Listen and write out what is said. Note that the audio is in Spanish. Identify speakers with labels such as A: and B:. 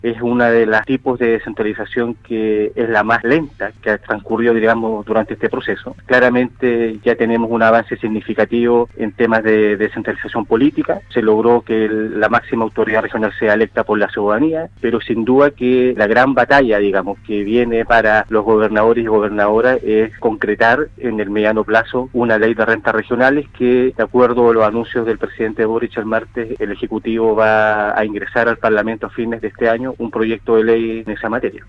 A: es una de los tipos de descentralización que es la más lenta que ha transcurrido, digamos, durante este proceso. Claramente ya tenemos un avance significativo en temas de descentralización política. Se logró que la máxima autoridad regional sea electa por la ciudadanía, pero sin duda que la gran batalla, digamos, que viene para los gobernadores y gobernadoras es concretar en el mediano plazo una ley de rentas regionales que, de acuerdo a los anuncios del presidente Boric el martes, el Ejecutivo va a ingresar al Parlamento a fines de este año un proyecto de ley en esa materia.